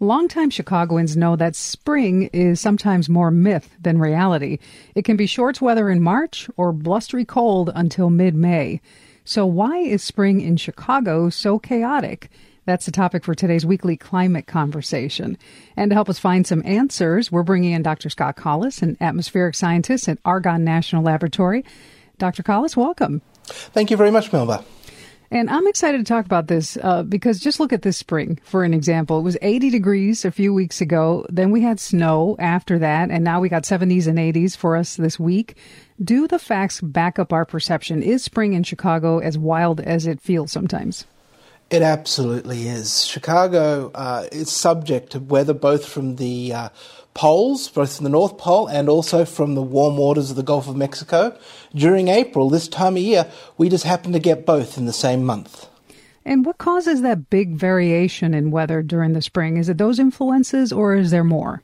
Longtime Chicagoans know that spring is sometimes more myth than reality. It can be shorts weather in March or blustery cold until mid-May. So why is spring in Chicago so chaotic? That's the topic for today's weekly climate conversation. And to help us find some answers, we're bringing in Dr. Scott Collis, an atmospheric scientist at Argonne National Laboratory. Dr. Collis, welcome. Thank you very much, Melba. And I'm excited to talk about this because just look at this spring, for an example. It was 80 degrees a few weeks ago. Then we had snow after that, and now we got 70s and 80s for us this week. Do the facts back up our perception? Is spring in Chicago as wild as it feels sometimes? It absolutely is. Chicago is subject to weather both from the poles, both from the North Pole and also from the warm waters of the Gulf of Mexico. During April, this time of year, we just happen to get both in the same month. And what causes that big variation in weather during the spring? Is it those influences or is there more?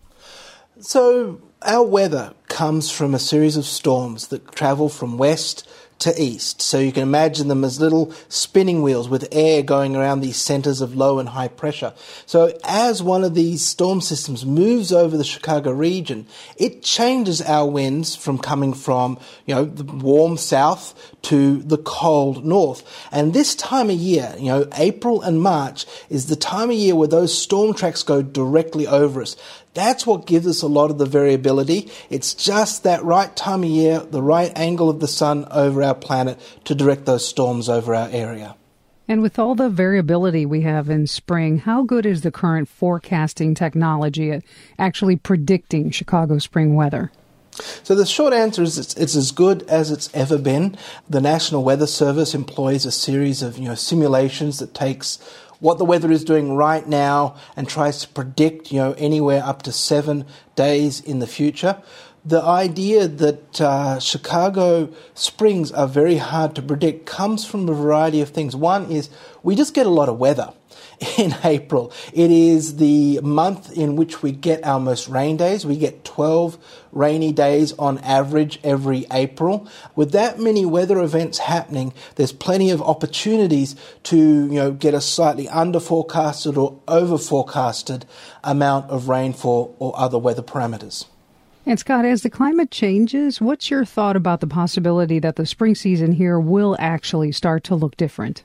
So our weather comes from a series of storms that travel from west to east. So you can imagine them as little spinning wheels with air going around these centers of low and high pressure. So as one of these storm systems moves over the Chicago region, it changes our winds from coming from, the warm south to the cold north. And this time of year, April and March is the time of year where those storm tracks go directly over us. That's what gives us a lot of the variability. It's just that right time of year, the right angle of the sun over our planet to direct those storms over our area. And with all the variability we have in spring, how good is the current forecasting technology at actually predicting Chicago spring weather? So the short answer is it's as good as it's ever been. The National Weather Service employs a series of simulations that takes what the weather is doing right now and tries to predict, anywhere up to 7 days in the future. The idea that Chicago springs are very hard to predict comes from a variety of things. One is we just get a lot of weather in April. It is the month in which we get our most rain days. We get 12 rainy days on average every April. With that many weather events happening, there's plenty of opportunities to, get a slightly under forecasted or over forecasted amount of rainfall or other weather parameters. And Scott, as the climate changes, what's your thought about the possibility that the spring season here will actually start to look different?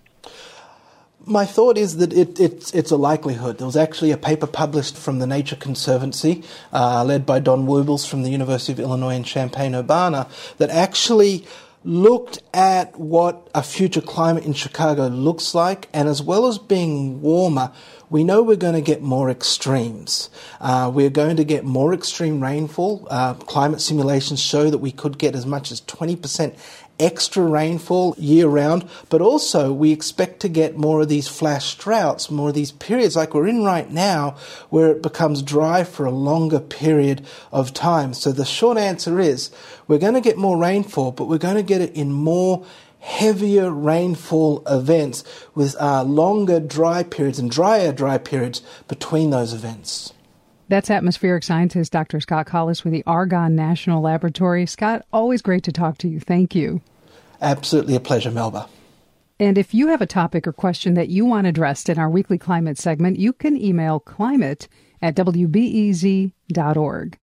My thought is that it's a likelihood. There was actually a paper published from the Nature Conservancy, led by Don Woobles from the University of Illinois in Champaign-Urbana, that actually looked at what a future climate in Chicago looks like, and as well as being warmer, we know we're going to get more extremes. We're going to get more extreme rainfall. Climate simulations show that we could get as much as 20% extra rainfall year-round, but also we expect to get more of these flash droughts, more of these periods like we're in right now, where it becomes dry for a longer period of time. So the short answer is we're going to get more rainfall, but we're going to get it in more heavier rainfall events with longer dry periods and drier dry periods between those events. That's atmospheric scientist Dr. Scott Collis with the Argonne National Laboratory. Scott, always great to talk to you. Thank you. Absolutely a pleasure, Melba. And if you have a topic or question that you want addressed in our weekly climate segment, you can email climate@wbez.org.